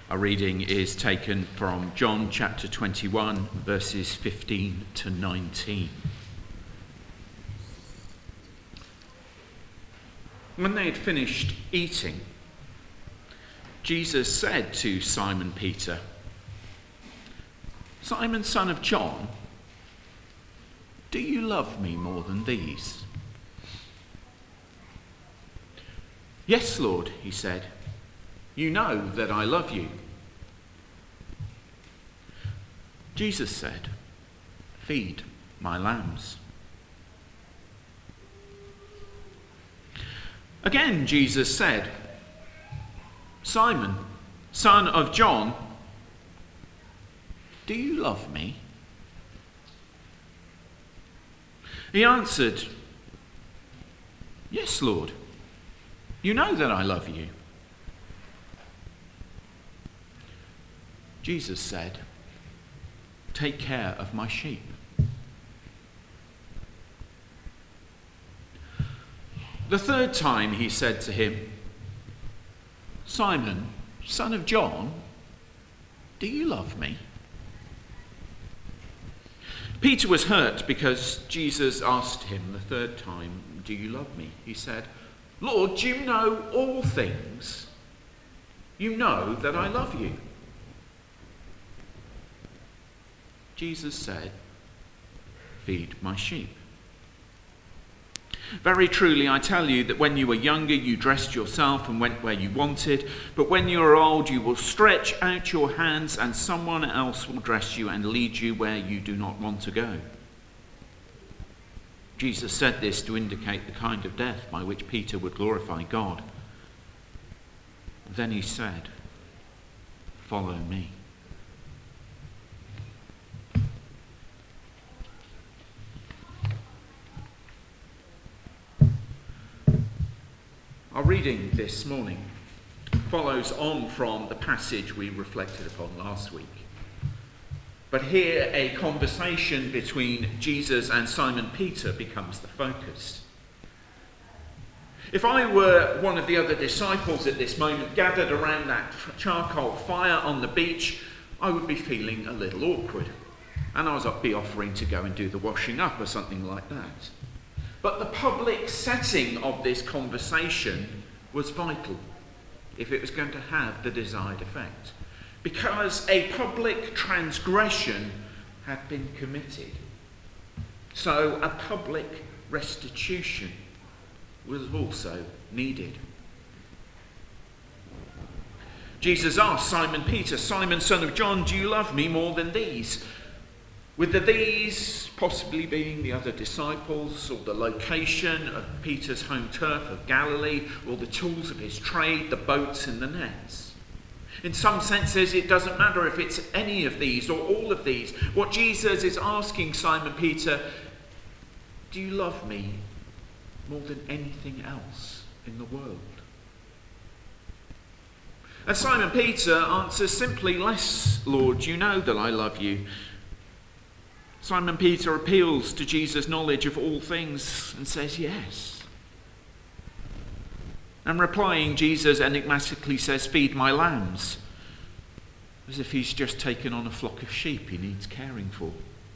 Our reading is taken from John chapter 21, verses 15 to 19. When they had finished eating, Jesus said to Simon Peter, "Simon, son of John, do you love me more than these?" "Yes, Lord," he said. "You know that I love you." Jesus said, "Feed my lambs." Again, Jesus said, "Simon, son of John, do you love me?" He answered, "Yes, Lord, you know that I love you." Jesus said, "Take care of my sheep." The third time he said to him, "Simon, son of John, do you love me?" Peter was hurt because Jesus asked him the third time, "Do you love me?" He said, "Lord, you know all things. You know that I love you." Jesus said, "Feed my sheep. Very truly, I tell you that when you were younger, you dressed yourself and went where you wanted. But when you are old, you will stretch out your hands and someone else will dress you and lead you where you do not want to go." Jesus said this to indicate the kind of death by which Peter would glorify God. Then he said, "Follow me." Our reading this morning follows on from the passage we reflected upon last week. But here a conversation between Jesus and Simon Peter becomes the focus. If I were one of the other disciples at this moment gathered around that charcoal fire on the beach, I would be feeling a little awkward. And I would be offering to go and do the washing up or something like that. But the public setting of this conversation was vital if it was going to have the desired effect, because a public transgression had been committed. So a public restitution was also needed. Jesus asked Simon Peter, "Simon, son of John, do you love me more than these?" With the these possibly being the other disciples, or the location of Peter's home turf of Galilee, or the tools of his trade, the boats and the nets. In some senses, it doesn't matter if it's any of these or all of these. What Jesus is asking Simon Peter, do you love me more than anything else in the world? And Simon Peter answers simply, "Yes, Lord, you know that I love you." Simon Peter appeals to Jesus' knowledge of all things and says yes. And replying, Jesus enigmatically says, "Feed my lambs," as if he's just taken on a flock of sheep he needs caring for.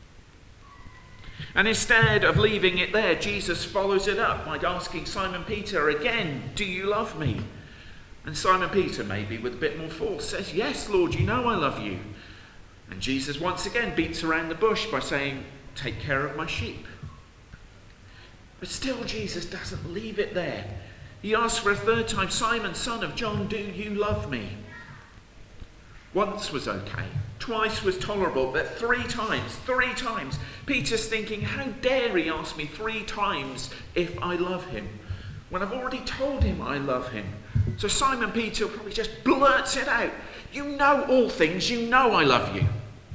And instead of leaving it there, Jesus follows it up by asking Simon Peter again, "Do you love me?" And Simon Peter, maybe with a bit more force, says, "Yes, Lord, you know I love you." And Jesus once again beats around the bush by saying, "Take care of my sheep." But still Jesus doesn't leave it there. He asks for a third time, "Simon, son of John, do you love me?" Once was okay, twice was tolerable, but three times, Peter's thinking, how dare he ask me 3 times if I love him, when I've already told him I love him. So Simon Peter probably just blurts it out, "You know all things, you know I love you."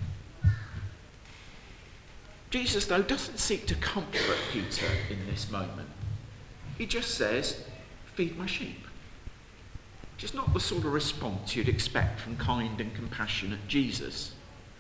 Jesus, though, doesn't seek to comfort Peter in this moment. He just says, "Feed my sheep." Which is not the sort of response you'd expect from kind and compassionate Jesus.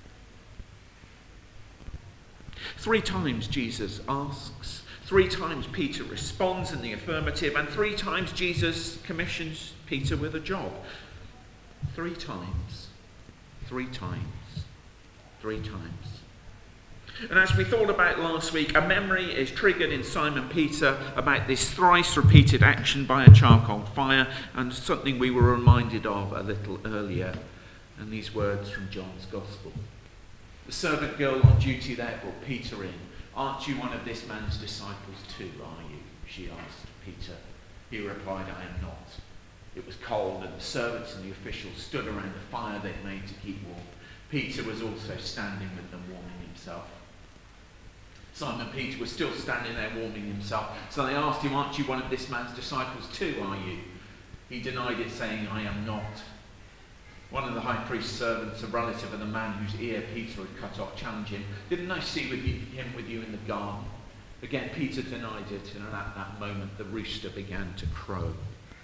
3 times Jesus asks, 3 times Peter responds in the affirmative, and 3 times Jesus commissions Peter with a job. 3 times. 3 times. 3 times. And as we thought about last week, a memory is triggered in Simon Peter about this thrice repeated action by a charcoal fire, and something we were reminded of a little earlier, and these words from John's Gospel. The servant girl on duty there brought Peter in. "Aren't you one of this man's disciples too, are you?" she asked Peter. He replied, "I am not." It was cold, and the servants and the officials stood around the fire they'd made to keep warm. Peter was also standing with them, warming himself. Simon Peter was still standing there warming himself, so they asked him, "Aren't you one of this man's disciples too, are you?" He denied it, saying, "I am not." One of the high priest's servants, a relative of the man whose ear Peter had cut off, challenged him, "Didn't I see him with you in the garden?" Again, Peter denied it, and at that moment the rooster began to crow.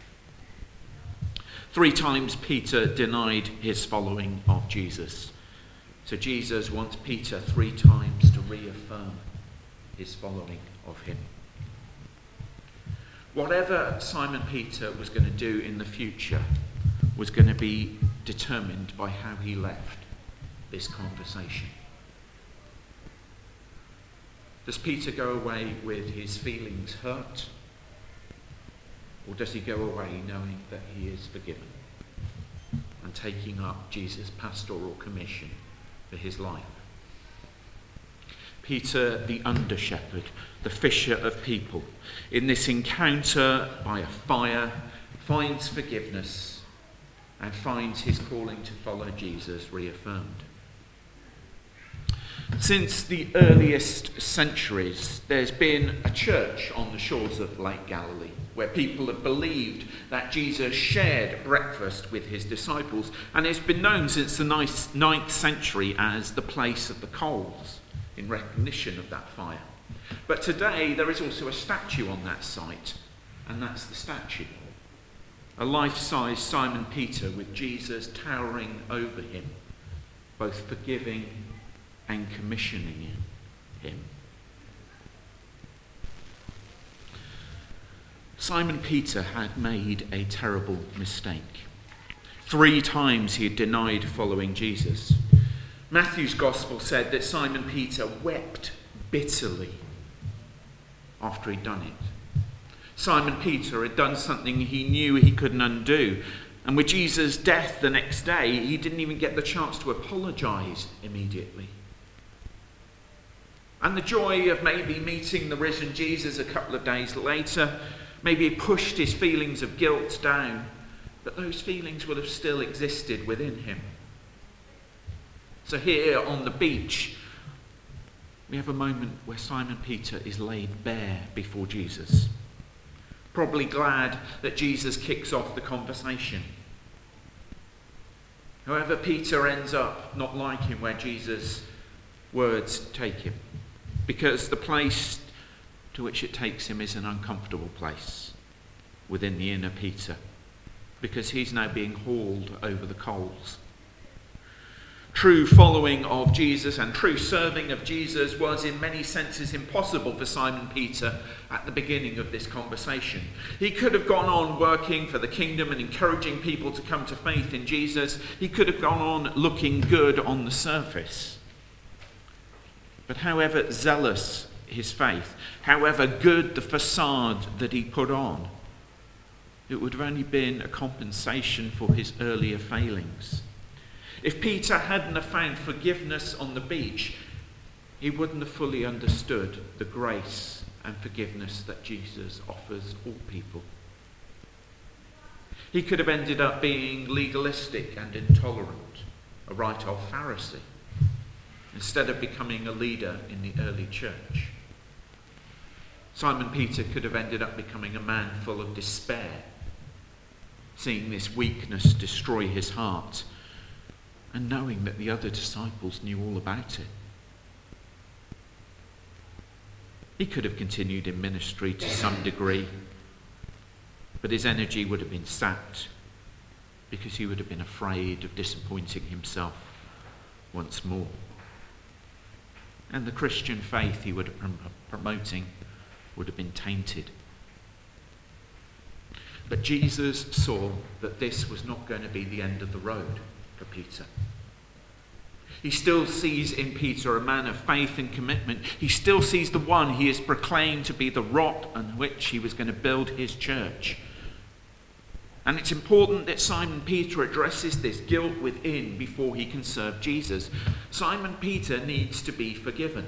3 times Peter denied his following of Jesus. So Jesus wants Peter 3 times to reaffirm his following of him. Whatever Simon Peter was going to do in the future was going to be determined by how he left this conversation. Does Peter go away with his feelings hurt? Or does he go away knowing that he is forgiven and taking up Jesus' pastoral commission for his life? Peter, the under-shepherd, the fisher of people, in this encounter by a fire, finds forgiveness and finds his calling to follow Jesus reaffirmed. Since the earliest centuries, there's been a church on the shores of Lake Galilee where people have believed that Jesus shared breakfast with his disciples, and it's been known since the 9th century as the place of the coals, in recognition of that fire. But today there is also a statue on that site, and that's the statue. A life-size Simon Peter with Jesus towering over him, both forgiving and commissioning him. Simon Peter had made a terrible mistake. 3 times he had denied following Jesus. Matthew's Gospel said that Simon Peter wept bitterly after he'd done it. Simon Peter had done something he knew he couldn't undo, and with Jesus' death the next day, he didn't even get the chance to apologise immediately. And the joy of maybe meeting the risen Jesus a couple of days later, maybe he pushed his feelings of guilt down, but those feelings will have still existed within him. So here on the beach, we have a moment where Simon Peter is laid bare before Jesus, probably glad that Jesus kicks off the conversation. However, Peter ends up not liking where Jesus' words take him, because the place to which it takes him is an uncomfortable place within the inner Peter, because he's now being hauled over the coals. True following of Jesus and true serving of Jesus was in many senses impossible for Simon Peter at the beginning of this conversation. He could have gone on working for the kingdom and encouraging people to come to faith in Jesus. He could have gone on looking good on the surface. But however zealous his faith, however good the facade that he put on, it would have only been a compensation for his earlier failings. If Peter hadn't have found forgiveness on the beach, he wouldn't have fully understood the grace and forgiveness that Jesus offers all people. He could have ended up being legalistic and intolerant, a right old Pharisee, instead of becoming a leader in the early church. Simon Peter could have ended up becoming a man full of despair, seeing this weakness destroy his heart, and knowing that the other disciples knew all about it. He could have continued in ministry to some degree, but his energy would have been sapped because he would have been afraid of disappointing himself once more. And the Christian faith he would have been promoting would have been tainted. But Jesus saw that this was not going to be the end of the road for Peter. He still sees in Peter a man of faith and commitment. He still sees the one he has proclaimed to be the rock on which he was going to build his church. And it's important that Simon Peter addresses this guilt within before he can serve Jesus. Simon Peter needs to be forgiven.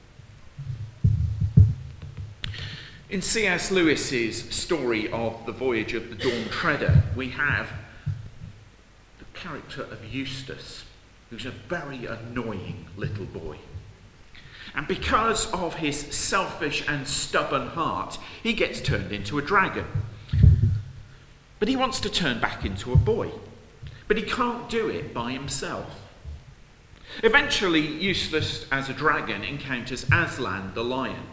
In C.S. Lewis's story of The Voyage of the Dawn Treader, we have the character of Eustace, who's a very annoying little boy. And because of his selfish and stubborn heart, he gets turned into a dragon. But he wants to turn back into a boy. But he can't do it by himself. Eventually, Eustace, as a dragon, encounters Aslan, the lion.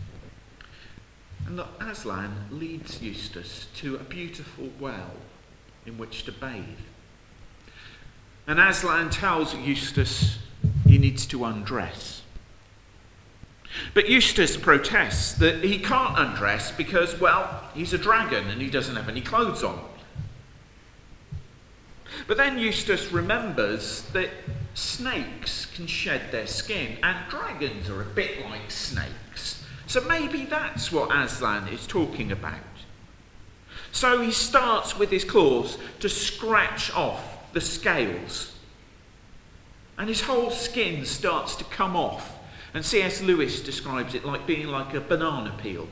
And Aslan leads Eustace to a beautiful well in which to bathe. And Aslan tells Eustace he needs to undress. But Eustace protests that he can't undress because, well, he's a dragon and he doesn't have any clothes on. But then Eustace remembers that snakes can shed their skin and dragons are a bit like snakes. So maybe that's what Aslan is talking about. So he starts with his claws to scratch off the scales. And his whole skin starts to come off. And C.S. Lewis describes it like being like a banana peel.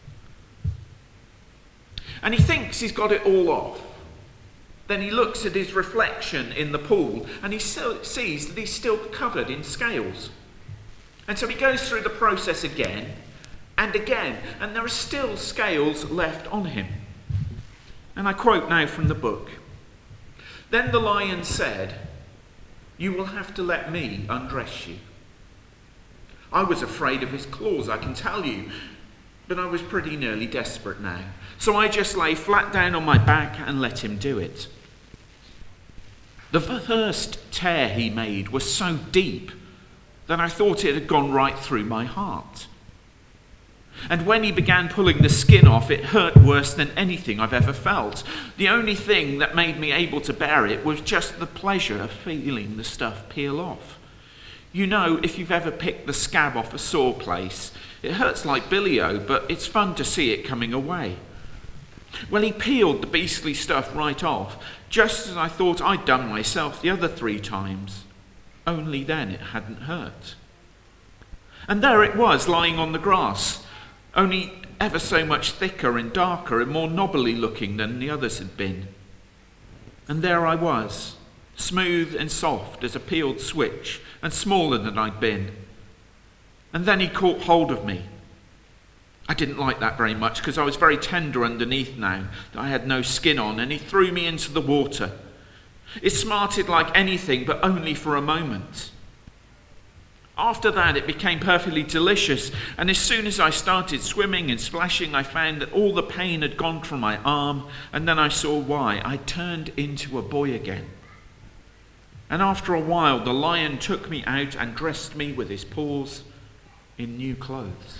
And he thinks he's got it all off. Then he looks at his reflection in the pool and he sees that he's still covered in scales. And so he goes through the process again and again, and there are still scales left on him. And I quote now from the book. Then the lion said, "You will have to let me undress you." I was afraid of his claws, I can tell you, but I was pretty nearly desperate now. So I just lay flat down on my back and let him do it. The first tear he made was so deep that I thought it had gone right through my heart. And when he began pulling the skin off, it hurt worse than anything I've ever felt. The only thing that made me able to bear it was just the pleasure of feeling the stuff peel off. You know, if you've ever picked the scab off a sore place, it hurts like billy-o, but it's fun to see it coming away. Well, he peeled the beastly stuff right off, just as I thought I'd done myself the other 3 times. Only then it hadn't hurt. And there it was, lying on the grass, only ever so much thicker and darker and more knobbly looking than the others had been. And there I was, smooth and soft as a peeled switch, and smaller than I'd been. And then he caught hold of me. I didn't like that very much because I was very tender underneath now that I had no skin on, and he threw me into the water. It smarted like anything, but only for a moment. After that, it became perfectly delicious, and as soon as I started swimming and splashing, I found that all the pain had gone from my arm, and then I saw why. I turned into a boy again. And after a while, the lion took me out and dressed me with his paws in new clothes.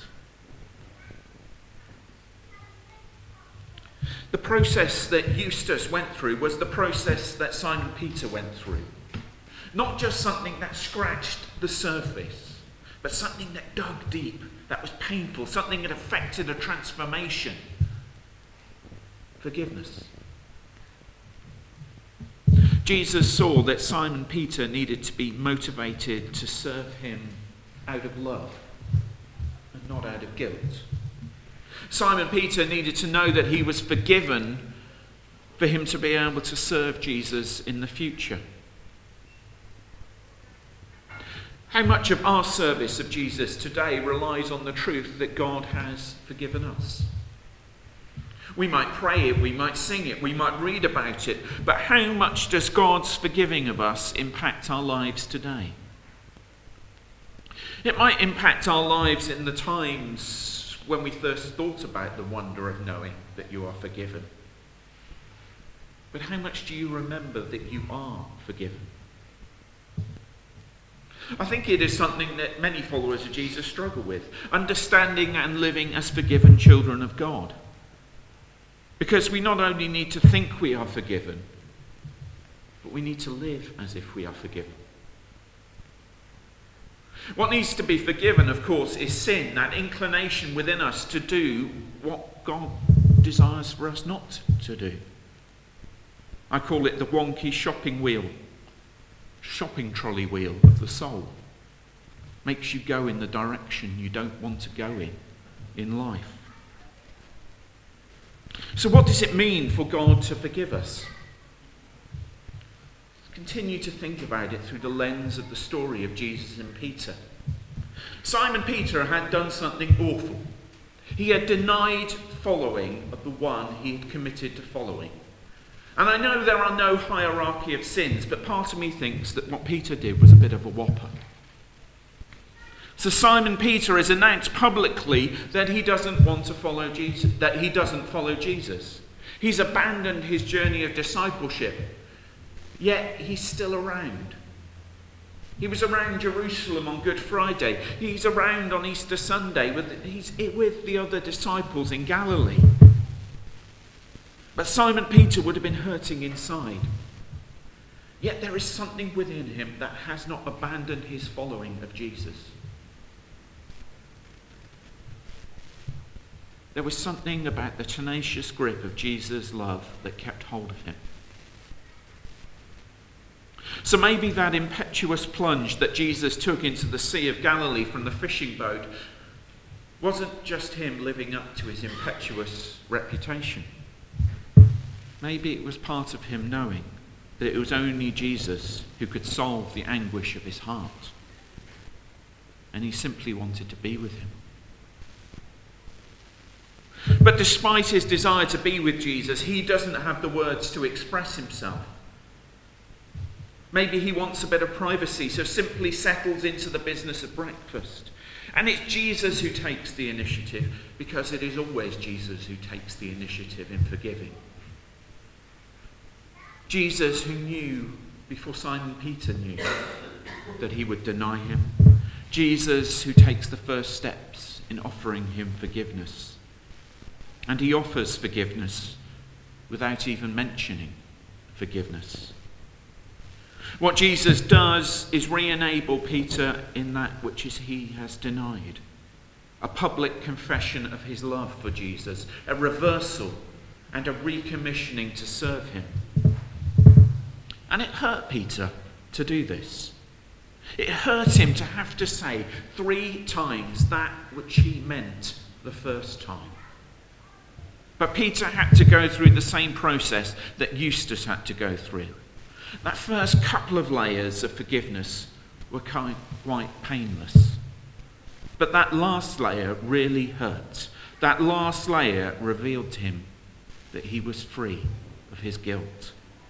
The process that Eustace went through was the process that Simon Peter went through. Not just something that scratched the surface, but something that dug deep, that was painful, something that affected a transformation. Forgiveness. Jesus saw that Simon Peter needed to be motivated to serve him out of love and not out of guilt. Simon Peter needed to know that he was forgiven for him to be able to serve Jesus in the future. How much of our service of Jesus today relies on the truth that God has forgiven us? We might pray it, we might sing it, we might read about it, but how much does God's forgiving of us impact our lives today? It might impact our lives in the times when we first thought about the wonder of knowing that you are forgiven. But how much do you remember that you are forgiven? I think it is something that many followers of Jesus struggle with, understanding and living as forgiven children of God. Because we not only need to think we are forgiven, but we need to live as if we are forgiven. What needs to be forgiven, of course, is sin, that inclination within us to do what God desires for us not to do. I call it the wonky shopping trolley wheel of the soul. Makes you go in the direction you don't want to go in life. So what does it mean for God to forgive us? Continue to think about it through the lens of the story of Jesus and Peter. Simon Peter had done something awful. He had denied following of the one he had committed to following. And I know there are no hierarchy of sins, but part of me thinks that what Peter did was a bit of a whopper. So Simon Peter has announced publicly that he doesn't want to follow Jesus, that he doesn't follow Jesus. He's abandoned his journey of discipleship. Yet he's still around. He was around Jerusalem on Good Friday. He's around on Easter Sunday. He's with the other disciples in Galilee. But Simon Peter would have been hurting inside. Yet there is something within him that has not abandoned his following of Jesus. There was something about the tenacious grip of Jesus' love that kept hold of him. So maybe that impetuous plunge that Jesus took into the Sea of Galilee from the fishing boat wasn't just him living up to his impetuous reputation. Maybe it was part of him knowing that it was only Jesus who could solve the anguish of his heart. And he simply wanted to be with him. But despite his desire to be with Jesus, he doesn't have the words to express himself. Maybe he wants a bit of privacy, so simply settles into the business of breakfast. And it's Jesus who takes the initiative, because it is always Jesus who takes the initiative in forgiving. Jesus, who knew before Simon Peter knew that he would deny him. Jesus, who takes the first steps in offering him forgiveness. And he offers forgiveness without even mentioning forgiveness. What Jesus does is re-enable Peter in that which he has denied. A public confession of his love for Jesus, a reversal and a recommissioning to serve him. And it hurt Peter to do this. It hurt him to have to say 3 times that which he meant the first time. But Peter had to go through the same process that Eustace had to go through. That first couple of layers of forgiveness were quite painless. But that last layer really hurt. That last layer revealed to him that he was free of his guilt.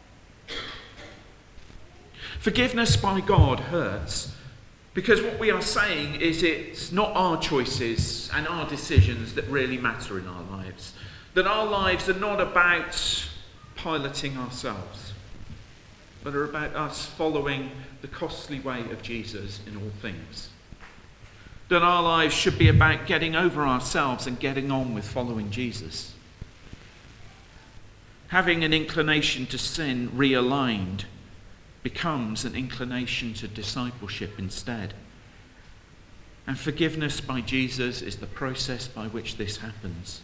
Forgiveness by God hurts because what we are saying is it's not our choices and our decisions that really matter in our lives. That our lives are not about piloting ourselves, but are about us following the costly way of Jesus in all things. That our lives should be about getting over ourselves and getting on with following Jesus. Having an inclination to sin realigned becomes an inclination to discipleship instead. And forgiveness by Jesus is the process by which this happens.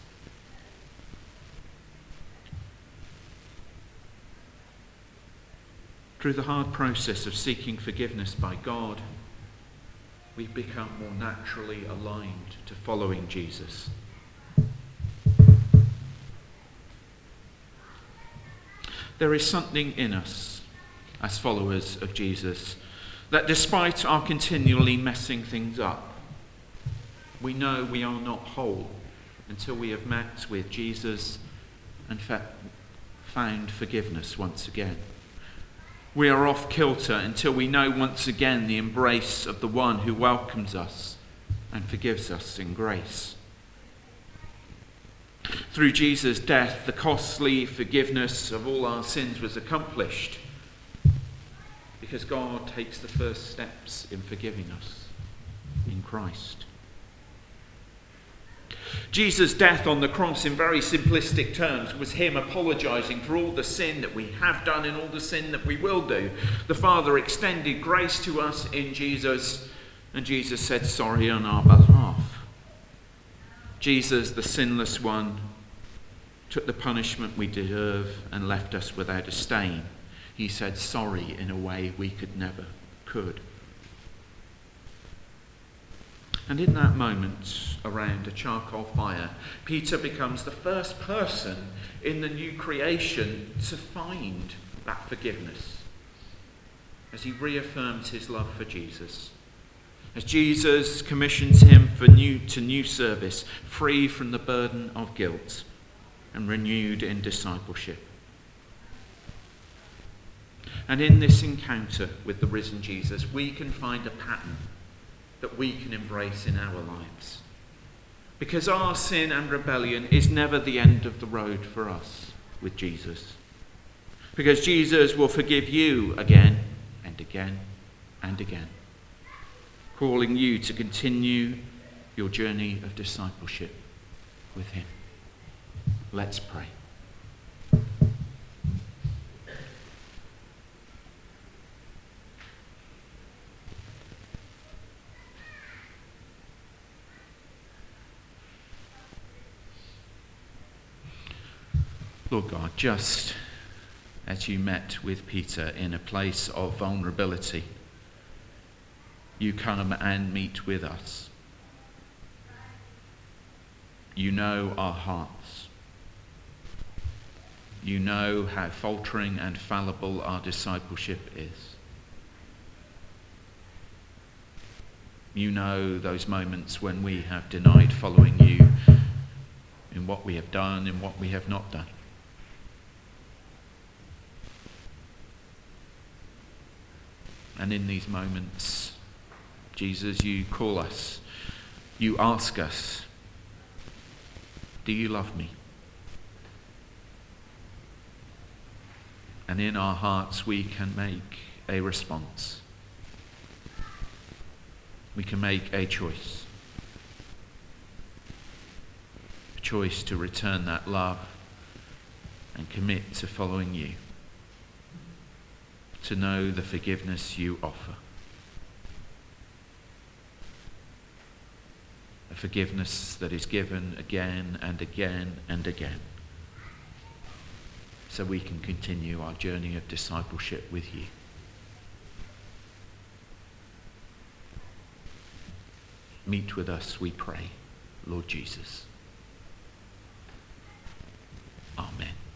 Through the hard process of seeking forgiveness by God, we become more naturally aligned to following Jesus. There is something in us as followers of Jesus that despite our continually messing things up, we know we are not whole until we have met with Jesus and found forgiveness once again. We are off kilter until we know once again the embrace of the one who welcomes us and forgives us in grace. Through Jesus' death, the costly forgiveness of all our sins was accomplished because God takes the first steps in forgiving us in Christ. Jesus' death on the cross, in very simplistic terms, was him apologising for all the sin that we have done and all the sin that we will do. The Father extended grace to us in Jesus, and Jesus said sorry on our behalf. Jesus, the sinless one, took the punishment we deserve and left us without a stain. He said sorry in a way we could. And in that moment, around a charcoal fire, Peter becomes the first person in the new creation to find that forgiveness, as he reaffirms his love for Jesus, as Jesus commissions him to new service, free from the burden of guilt and renewed in discipleship. And in this encounter with the risen Jesus, we can find a pattern that we can embrace in our lives. Because our sin and rebellion is never the end of the road for us with Jesus. Because Jesus will forgive you again and again and again, calling you to continue your journey of discipleship with him. Let's pray. Lord God, just as you met with Peter in a place of vulnerability, you come and meet with us. You know our hearts. You know how faltering and fallible our discipleship is. You know those moments when we have denied following you in what we have done and what we have not done. And in these moments, Jesus, you call us, you ask us, do you love me? And in our hearts we can make a response. We can make a choice. A choice to return that love and commit to following you. To know the forgiveness you offer. A forgiveness that is given again and again and again, so we can continue our journey of discipleship with you. Meet with us, we pray, Lord Jesus. Amen.